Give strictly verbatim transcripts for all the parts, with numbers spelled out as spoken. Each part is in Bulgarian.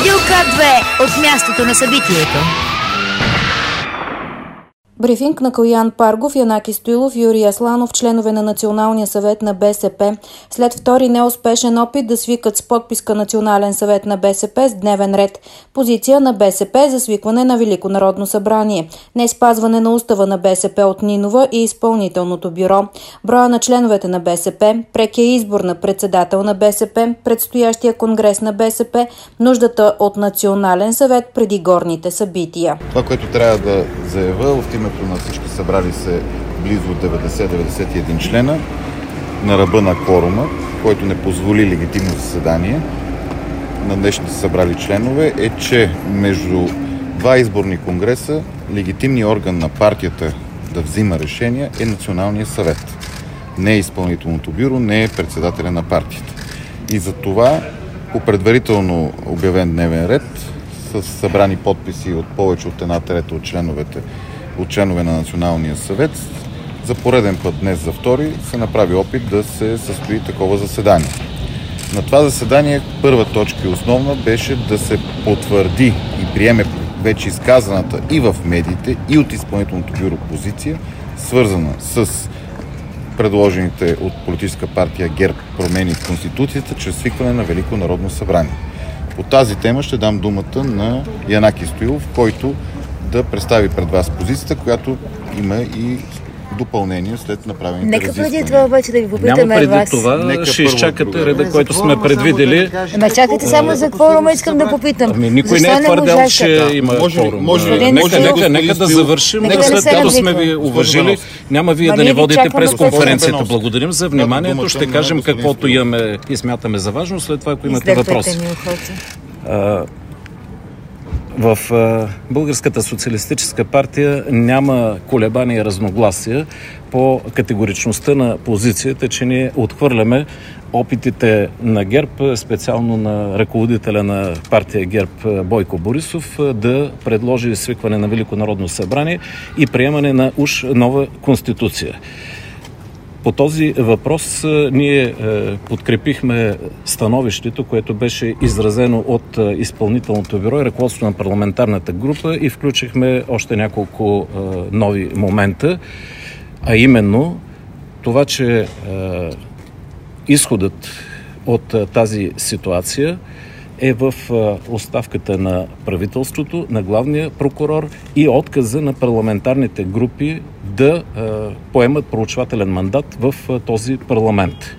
Радио К две от мястото на събитието. Брифинг на Калоян Паргов, Янаки Стоилов, Юрий Асланов, членове на Националния съвет на БСП. След втори неуспешен опит да свикат с подписка Национален съвет на БСП с дневен ред. Позиция на БСП за свикване на Велико народно събрание. Не спазване на устава на БСП от Нинова и изпълнителното бюро. Броя на членовете на БСП, прекия избор на председател на БСП, предстоящия конгрес на БСП, нуждата от Национален съвет преди горните събития. Това, което трябва да заявя в името на всички събрали се близо деветдесет до деветдесет и един члена на ръба на кворума, който не позволи легитимно заседание на днешните събрали членове, е, че между два изборни конгреса легитимният орган на партията да взима решения е Националния съвет. Не е изпълнителното бюро, не е председателя на партията. И за това по предварително обявен дневен ред с събрани подписи от повече от една трета от членовете от членове на Националния съвет, за пореден път днес за втори се направи опит да се състои такова заседание. На това заседание първа точка и основна беше да се потвърди и приеме вече изказаната и в медиите, и от изпълнителното бюро позиция, свързана с предложените от политическа партия ГЕРБ промени в Конституцията чрез свикване на Велико народно събрание. По тази тема ще дам думата на Янаки Стоилов, който да представи пред вас позицията, която има и допълнение след направените Нека разисквания. преди това обаче да ви попитаме Няма преди вас. това, Нека ще първо изчакате реда, който сме предвидели. Ама чакайте само за кворума, искам да попитам. Ами никой Защо не е твърдял, можахте? че има кворум. може ли- Нека, може ли, нека, господин нека да Стоилов, завършим, нека да след не се като сме развиква. ви уважили. Няма вие Ма да ние ни ви водите чакаме през да конференцията. почнем. Благодарим за вниманието. Ще кажем каквото имаме и смятаме за важно. След това, ако имате Издърпайте въпроси. ми ухото. А, В а, Българската социалистическа партия няма колебания и разногласия по категоричността на позицията, че ние отхвърляме опитите на ГЕРБ, специално на ръководителя на партия ГЕРБ Бойко Борисов, да предложи свикване на Велико народно събрание и приемане на уж нова конституция. По този въпрос ние е, подкрепихме становището, което беше изразено от е, изпълнителното бюро и ръководството на парламентарната група, и включихме още няколко е, нови момента, а именно това, че е, изходът от е, тази ситуация е в оставката на правителството, на главния прокурор и отказа на парламентарните групи да е, поемат проучвателен мандат в е, този парламент.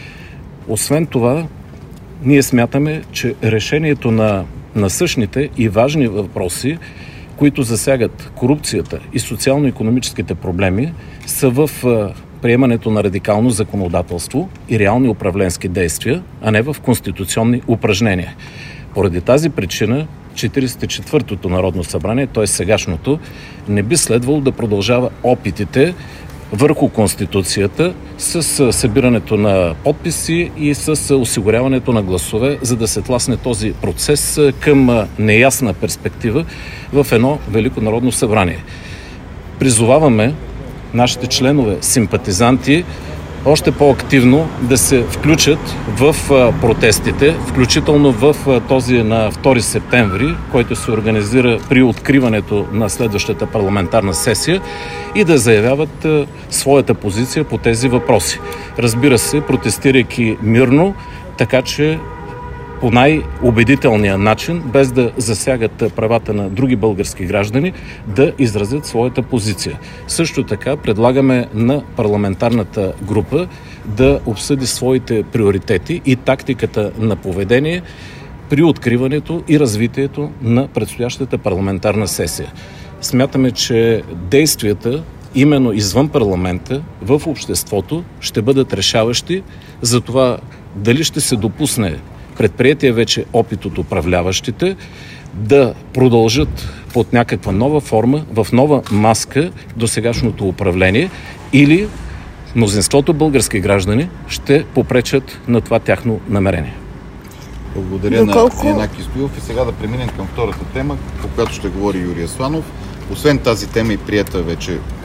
Освен това, ние смятаме, че решението на насъщните и важни въпроси, които засягат корупцията и социално-икономическите проблеми, са в е, приемането на радикално законодателство и реални управленски действия, а не в конституционни упражнения. Поради тази причина четиридесет и четвъртото Народно събрание, т.е. сегашното, не би следвало да продължава опитите върху Конституцията с събирането на подписи и с осигуряването на гласове, за да се тласне този процес към неясна перспектива в едно Велико народно събрание. Призоваваме нашите членове, симпатизанти, още по-активно да се включат в протестите, включително в този на втори септември, който се организира при откриването на следващата парламентарна сесия, и да заявяват своята позиция по тези въпроси. Разбира се, протестирайки мирно, така че по най-убедителния начин, без да засягат правата на други български граждани, да изразят своята позиция. Също така предлагаме на парламентарната група да обсъди своите приоритети и тактиката на поведение при откриването и развитието на предстоящата парламентарна сесия. Смятаме, че действията именно извън парламента, в обществото, ще бъдат решаващи за това дали ще се допусне предприятия вече опит от управляващите да продължат под някаква нова форма, в нова маска до сегашното управление, или мнозинството български граждани ще попречат на това тяхно намерение. Благодаря Доколко... на Янаки Стоилов. И сега да преминем към втората тема, по която ще говори Юрий Асланов. Освен тази тема и приета вече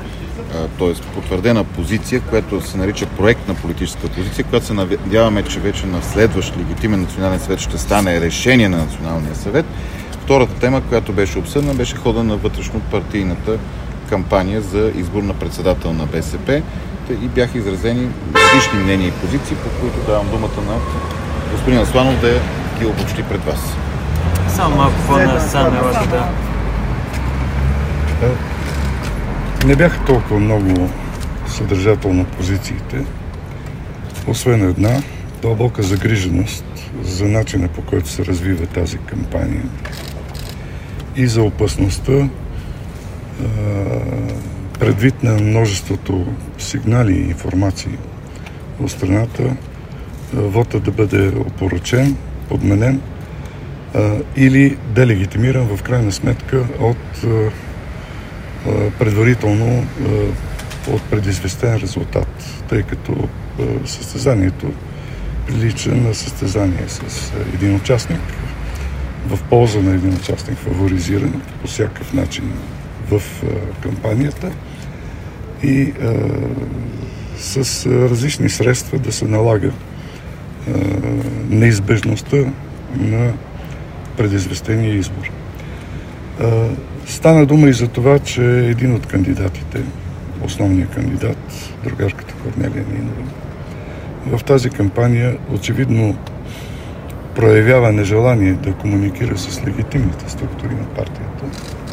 т.е. потвърдена позиция, която се нарича проектна политическа позиция, която се надяваме, че вече на следващ легитимен национален съвет ще стане решение на Националния съвет. Втората тема, която беше обсъдна, беше хода на вътрешно-партийната кампания за избор на председател на БСП и бяха изразени различни мнения и позиции, по които давам думата на господин Асланов да ги обобщи пред вас. Само малко по-насам елата, да. Не бяха толкова много съдържателно позициите, освен една дълбока загриженост за начина, по който се развива тази кампания и за опасността, предвид на множеството сигнали и информации от страната, вота да бъде опорочен, подменен или делегитимиран в крайна сметка от предварително от предизвестен резултат, тъй като състезанието прилича на състезание с един участник, в полза на един участник, фаворизиран по всякакъв начин в кампанията и а, с различни средства да се налага а, неизбежността на предизвестения избор. А, стана дума и за това, че един от кандидатите, основният кандидат, другарката Корнелия Нинова, в тази кампания очевидно проявява нежелание да комуникира с легитимните структури на партията.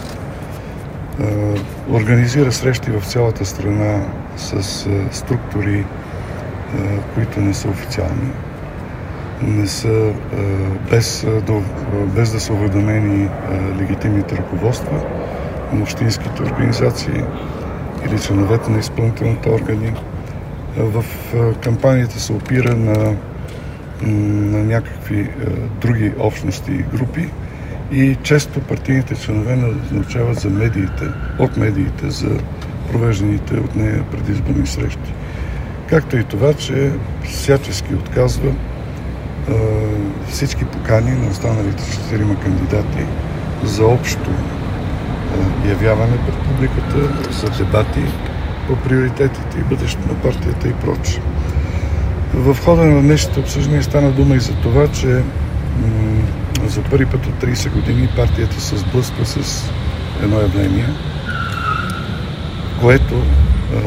Организира срещи в цялата страна с структури, които не са официални, не са, без, без да са уведомени легитимните ръководства на общинските организации или членовете на изпълнителните органи. В кампанията се опира на, на някакви е, други общности и групи и често партийните членове назначават за медиите, от медиите за провежданите от нея предизборни срещи. Както и това, че всячески отказва е, всички покани на останалите четирима кандидати за общо е, явяване пред публиката, за дебати по приоритетите и бъдещето на партията и прочее. В хода на днешното обсъждане стана дума и за това, че м- за първи път от трийсет години партията се сблъсква с едно явление, което, а,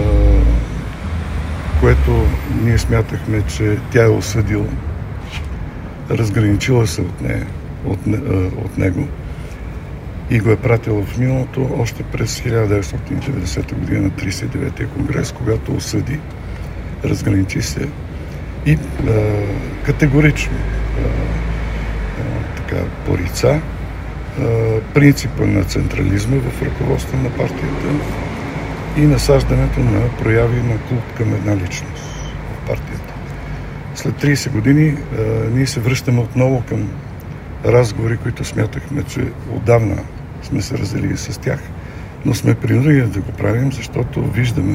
което ние смятахме, че тя е осъдила, разграничила се от, нея, от, а, от него и го е пратила в миналото още през хиляда деветстотин и деветдесета година на трийсет и деветия конгрес, когато осъди, разграничи се и а, категорично а, а, така, порица а, принципа на централизма в ръководство на партията и насаждането на прояви на култ към една личност в партията. След трийсет години а, ние се връщаме отново към разговори, които смятахме, че отдавна сме се разделили с тях, но сме принудени да го правим, защото виждаме,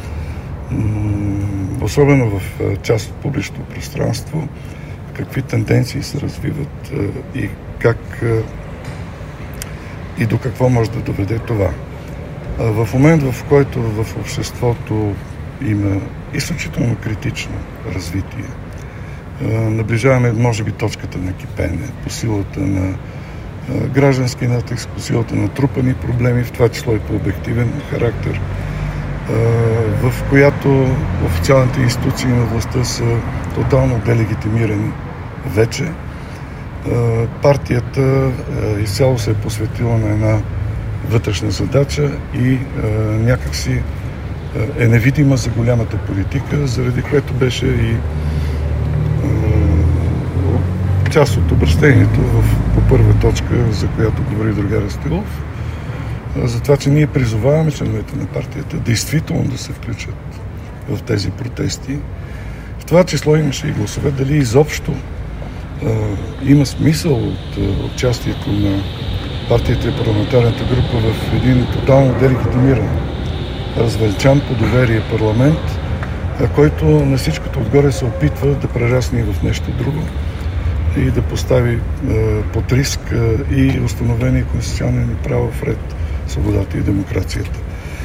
особено в част от публичното пространство, какви тенденции се развиват и как и до какво може да доведе това. В момент, в който в обществото има изключително критично развитие, наближаваме, може би, точката на кипене по силата на граждански натиск, по силата на трупани проблеми, в това число и по обективен характер, в която официалните институции на властта са тотално делегитимирани вече. Партията изцяло се е посветила на една вътрешна задача и някакси е невидима за голямата политика, заради което беше и част от обращението в, по първа точка, за която говори другар Стилов, за това, че ние призоваваме членовете на партията действително да се включат в тези протести. В това число имаше и гласове дали изобщо а, има смисъл от а, участието на партията и парламентарната група в един тотално делегитимиран, развеличан по доверие парламент, а, който на всичкото отгоре се опитва да прерасне в нещо друго и да постави а, под риск а, и установени конституционни права в ред, свободата и демокрацията.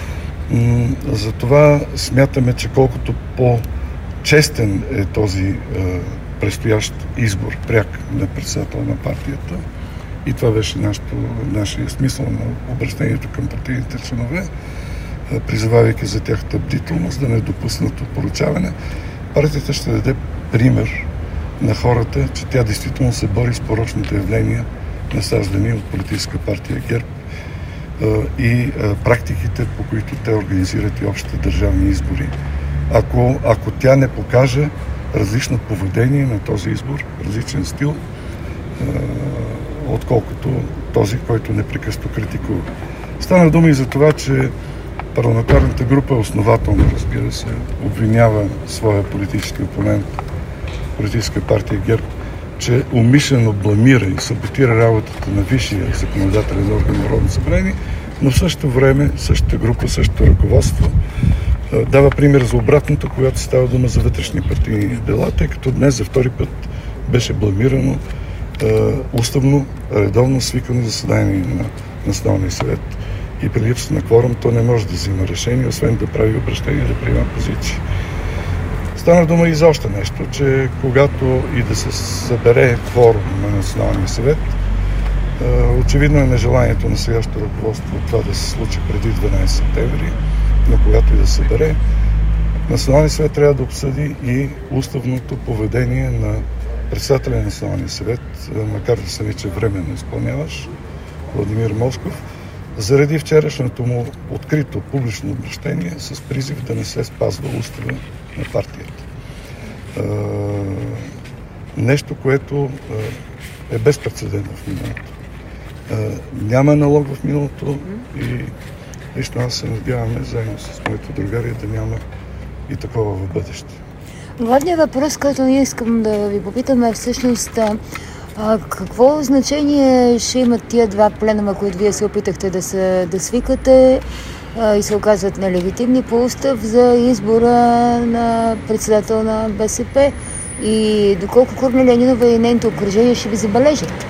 Затова смятаме, че колкото по-честен е този предстоящ избор, пряк на председател на партията, и това беше нашето, нашия смисъл на обращението към партийните членове, призовавайки за тяхната бдителност да не допуснат опоручаване, партията ще даде пример на хората, че тя действително се бори с порочните явления, насаждани от политическа партия ГЕРБ и практиките, по които те организират и общите държавни избори. Ако, ако тя не покаже различно поведение на този избор, различен стил, отколкото този, който непрекъснато критикува. Стана дума и за това, че парламентарната група основателно, разбира се, обвинява своя политически опонент, политическа партия ГЕРБ, че умишлено бламира и саботира работата на висшия законодателен орган на Народното събрание, но в същото време същата група, същото ръководство дава пример за обратното, когато става дума за вътрешни партийни дела, тъй като днес за втори път беше бламирано уставно, редовно свикано заседание на Националния съвет. И при липса на кворум то не може да взима решение, освен да прави обращение, да приема позиции. Стана дума и за още нещо, че когато и да се събере кворум на Националния съвет, очевидно е нежеланието на сегашното ръководство това да се случи преди дванадесети септември, но когато и да се събере, Националния съвет трябва да обсъди и уставното поведение на председателя на Националния съвет, макар да се вече временно изпълняваш, Владимир Москов, заради вчерашното му открито публично обращение с призив да не се спазва устава на партията. Нещо, което е безпрецедентно в миналото. Няма аналог в миналото и лично аз се надяваме, заедно с моите другари, да няма и такова в бъдеще. Главният въпрос, който ние искам да ви попитаме, е всъщност а, какво значение ще имат тия два пленума, които вие се опитахте да, се, да свикате а, и се оказват нелегитимни по устав за избора на председател на БСП и доколко Корнелия Нинова и нейното обкръжение ще ви забележат?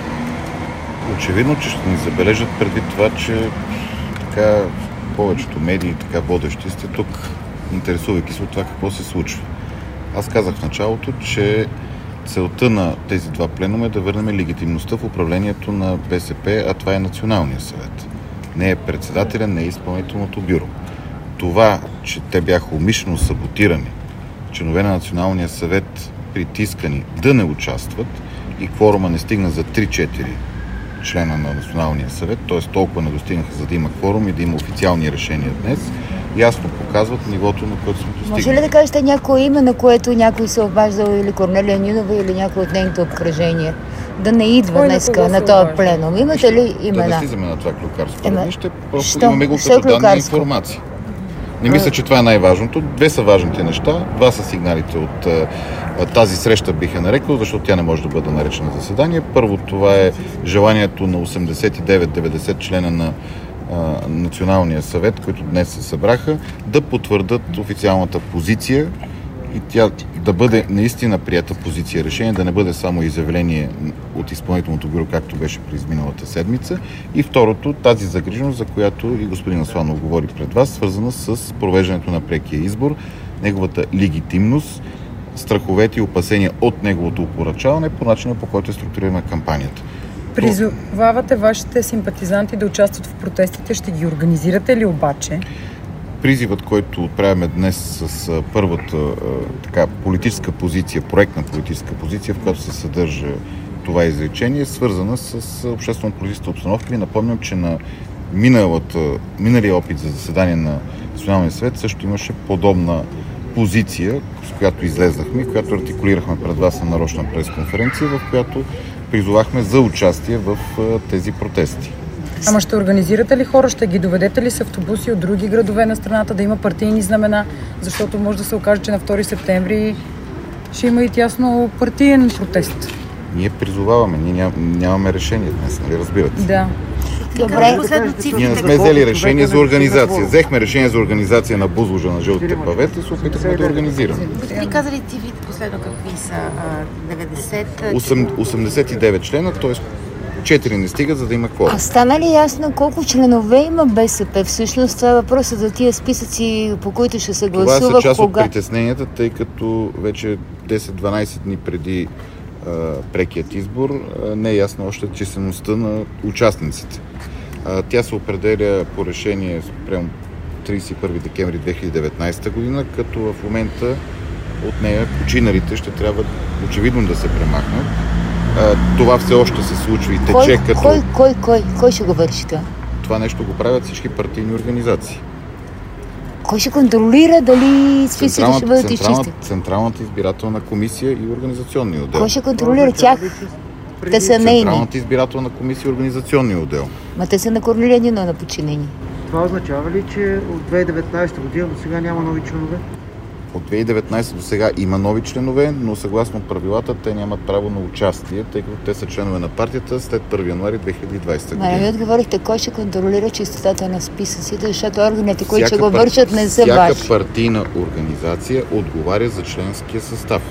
Очевидно, че ще ни забележат предвид това, че така повечето медии, така водещи сте тук, интересувайки се от това какво се случва. Аз казах в началото, че целта на тези два пленума е да върнем легитимността в управлението на БСП, а това е Националния съвет. Не е председателя, не е изпълнителното бюро. Това, че те бяха умишлено саботирани, членове на Националния съвет притискани да не участват и кворума не стигна за три-четири члена на Националния съвет, т.е. толкова не достигнаха, за да има кворум и да има официални решения днес, ясно показват нивото, на което сме достигнали. Може ли да кажете някое име, на което някой се обаждал, или Корнелия Нинова, или някой от нейното обкръжение? Да не идва Кой днеска на, на този пленум. Имате ли имена? Да не слизаме на това клюкарско Ема, равнище, просто що? имаме го Що като данни и клюкарско? информация. Не мисля, че това е най-важното. Две са важните неща. Два са сигналите от а, тази среща, бих я нарекал, защото тя не може да бъде наречена заседание. Първо, това е желанието на осемдесет и девет до деветдесет члена на а, Националния съвет, които днес се събраха, да потвърдат официалната позиция и тя да бъде наистина приета позиция решение, да не бъде само изявление от изпълнителното бюро, както беше през миналата седмица. И второто, тази загриженост, за която и господин Асланов говори пред вас, свързана с провеждането на прекия избор, неговата легитимност, страховете и опасения от неговото опоръчаване по начина, по който е структурирана кампанията. Призовавате вашите симпатизанти да участват в протестите, ще ги организирате ли обаче? Призивът, който отправяме днес с първата така, политическа позиция, проектна политическа позиция, в която се съдържа това изречение, е свързана с обществено-политическата обстановка. Ви напомням, че на миналата, миналия опит за заседание на Националния съвет също имаше подобна позиция, с която излезнахме, която артикулирахме пред вас на нарочна пресконференция, в която призовахме за участие в тези протести. Ама ще организирате ли хора, ще ги доведете ли с автобуси от други градове на страната, да има партийни знамена, защото може да се окаже, че на втори септември ще има и тясно партиен протест. Ние призоваваме, ние ням, нямаме решение днес, нали разбирате? Да. Добре. Ние не сме взели решение за организация. Взехме решение за организация на бузлужа на жълтите павета и се опитахме да организираме. Бихте ли казали цифрите последно какви са? деветдесет? осемдесет и девет члена, т.е. четири не стигат, за да има кворум. А стана ли ясно колко членове има БСП? Всъщност това е въпросът за тия списъци, по които ще се гласува. Това са част кога... от притесненията, тъй като вече десет-дванайсет дни преди а, прекият избор а, не е ясно още числеността на участниците. А, тя се определя по решение спрямо трийсет и първи декември две хиляди и деветнайсета година, като в момента от нея починалите ще трябва очевидно да се премахнат. А, това все още се случва и тече кой, като... Кой, кой, кой, кой ще го върши това? Това нещо го правят всички партийни организации. Кой ще контролира дали списъците ще бъдат изчистени? Централната избирателна комисия и организационния отдел. Кой ще контролира тях? Те са нейни. Централната избирателна комисия и организационния отдел. Ма те са на корнилени, но на подчинени. Това означава ли, че от две хиляди и деветнайсета година до сега няма нови членове? От две хиляди и деветнайсета до сега има нови членове, но съгласно правилата те нямат право на участие, тъй като те са членове на партията след първи януари две хиляди и двайсета година. Ма не ми отговорихте кой ще контролира чистотата на списъците, защото органите, които ще го вършат, не са ваши. Всяка партийна организация отговаря за членския състав.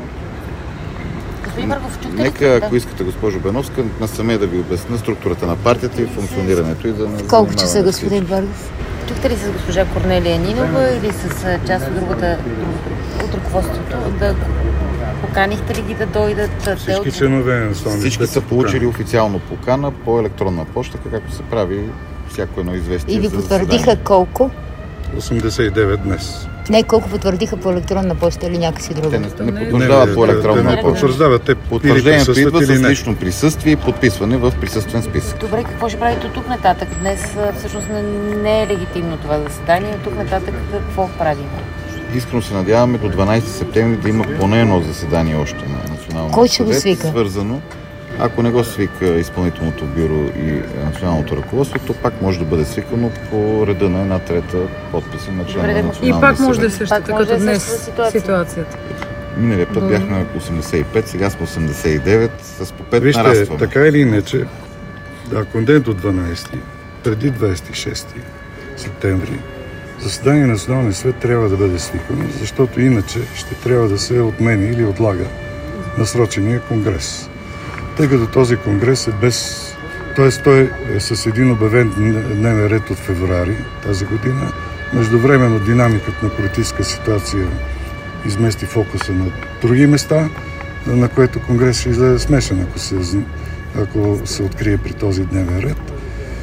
Нека, ако искате, госпожо Беновска, насаме да ви обясня структурата на партията и функционирането и да не колко часа, господин Баргов? Чухте ли с госпожа Корнелия Нинова или с част от другата, от ръководството? Да поканихте ли ги да дойдат? Всички членове на националния Всички са получили официално покана по електронна почта, както се прави всяко едно известие. И ви потвърдиха колко? осемдесет и девет днес. Не, колко потвърдиха по електронна почта или някакси друго? Те не, не потвърждават не, по електронна почта. Не потвърждават, те потвърждението идва с лично присъствие и подписване в присъствен списък. Добре, какво ще правите от тук нататък? Днес всъщност не е легитимно това заседание. От тук нататък какво правим? Искрено се надяваме до дванайсети септември да има поне едно заседание още на Националния Кой ще го съвет, свика? Свързано. Ако не го свика изпълнителното бюро и националното ръководство, то пак може да бъде свикано по реда на една трета подписи на члена на Националния съвет. И пак може да е същата като днес ситуацията. Миналия път бяхме осемдесет и пет, сега сме осемдесет и девет, с по пет Вижте, нарастваме. Така или иначе, ако не до дванайсети, преди двайсет и шести септември, заседание на Националния съвет трябва да бъде свикано, защото иначе ще трябва да се отмени или отлага насрочения конгрес. Тъй като този конгрес е без... т.е. той е с един обявен дневен ред от февруари тази година. Междувременно динамиката на политическа ситуация измести фокуса на други места, на което конгрес ще излезе смешен, ако се, ако се открие при този дневен ред.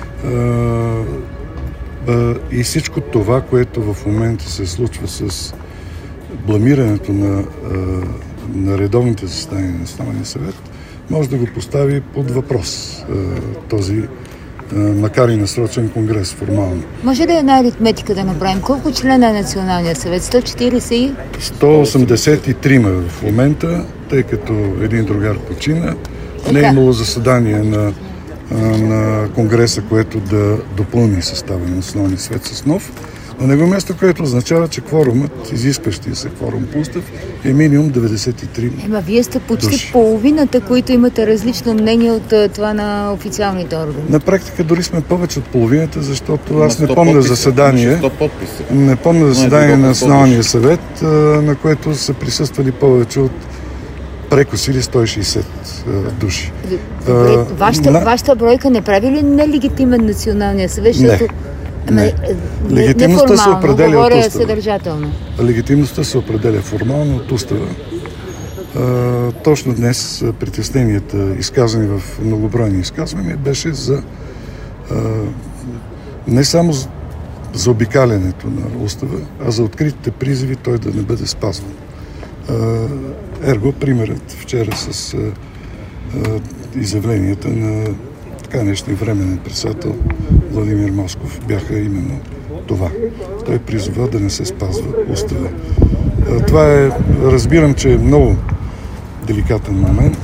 И всичко това, което в момента се случва с бламирането на, на редовните заседания на Националния съвет, може да го постави под въпрос този, макар и насрочен конгрес формално. Може ли една аритметика да направим? Колко члена е Националния съвет? сто четирийсет и? сто осемдесет и три в момента, тъй като един другар почина. Не е имало заседание на, на конгреса, което да допълни състава на Националния съвет с нов. На него място, което означава, че кворумът, изискващия се кворум по устав, е минимум деветдесет и три. Ема вие сте почти души. Половината, които имате различно мнение от това на официалните органи. На практика дори сме повече от половината, защото аз не помня заседание, не помня заседание на Националния съвет, на което са присъствали повече от прекосили сто и шейсет души. Добре, вашата, на... вашата бройка не прави ли нелегитимен Националния съвет? Защото... Не. Не. Легитимността се определя от устава. Съдържателно. Легитимността се определя формално от устава. А, точно днес притесненията, изказани в многобройни изказвания, беше за а, не само за, за обикалянето на устава, а за откритите призиви той да не бъде спазван. А, ерго, примерът вчера с а, а, изявленията на така нещо и временен председател Владимир Москов бяха именно това. Той призова да не се спазва устава. Това е, разбирам, че е много деликатен момент.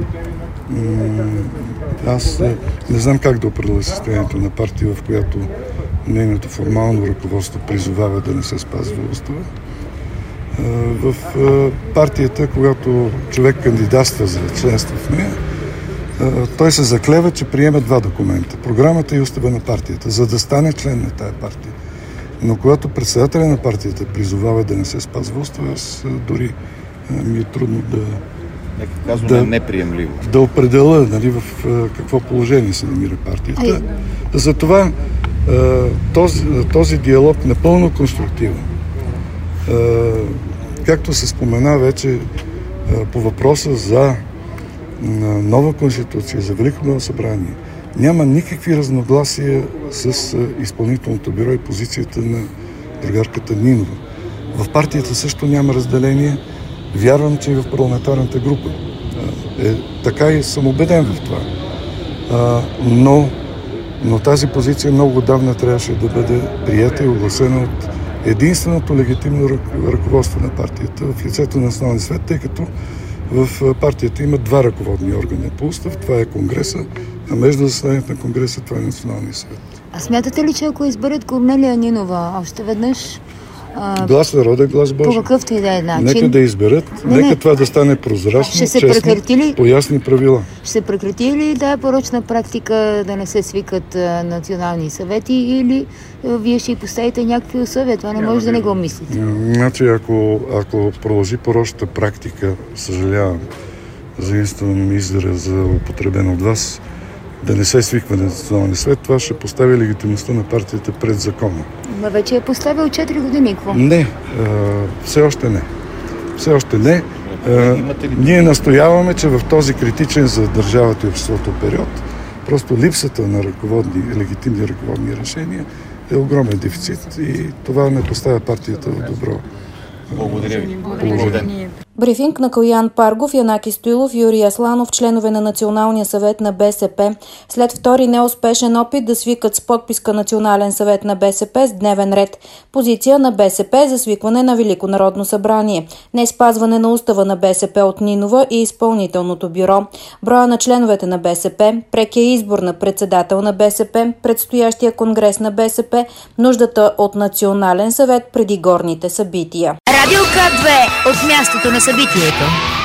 Аз не знам как да определя състоянието на партия, в която нейното формално ръководство призовава да не се спазва устава. В партията, когато човек кандидатства за членство в нея, той се заклева, че приема два документа. Програмата и устава на партията, за да стане член на тая партия. Но когато председателя на партията призовава да не се спазва устава, аз дори ми е трудно да, нека казваме, да, неприемливо. Да определя, нали, в какво положение се намира партията. Ай. Затова този, този диалог напълно конструктивен. Както се спомена вече по въпроса за нова конституция, за Велико Народно събрание, няма никакви разногласия с изпълнителното бюро и позицията на другарката Нинова. В партията също няма разделение. Вярвам, че и в парламентарната група. Е, така и съм убеден в това. А, но, но тази позиция много отдавна трябваше да бъде приета и огласена от единственото легитимно ръководство на партията в лицето на Националния съвет, тъй като в партията има два ръководни органа по устав. Това е Конгреса, а между заседанието на Конгреса това е Националния съвет. А смятате ли, че ако изберат Корнелия Нинова още веднъж... А... Глас народен, глас Божи. По какъвто и да е начин. Нека да изберат, не, нека не. това да стане прозрачно, честно, ли... по ясни правила. Ще се прекрати ли да е порочна практика да не се свикат а, национални съвети или а, вие ще поставите някакви условия? Това не може да не го мислите. Значи, ако, ако продължи порочната практика, съжалявам, заимствам израза употребен от вас, да не се свиква на Националния съвет, това ще постави легитимността на партията пред закона. Ма вече е поставил четири години, какво? Не, а, все още не. Все още не. А, ние настояваме, че в този критичен за държавата и обществото период, просто липсата на ръководни, легитимни ръководни решения е огромен дефицит и това не поставя партията в добро Благодаря ви. положение. Брифинг на Калоян Паргов, Янаки Стоилов, Юрий Асланов, членове на Националния съвет на БСП, след втори неуспешен опит да свикат с подписка Национален съвет на БСП с дневен ред. Позиция на БСП за свикване на Велико народно събрание. Не спазване на устава на БСП от Нинова и изпълнителното бюро. Броя на членовете на БСП, прекия избор на председател на БСП, предстоящия конгрес на БСП, нуждата от Национален съвет преди горните събития. Радио К две от мястото на събитието.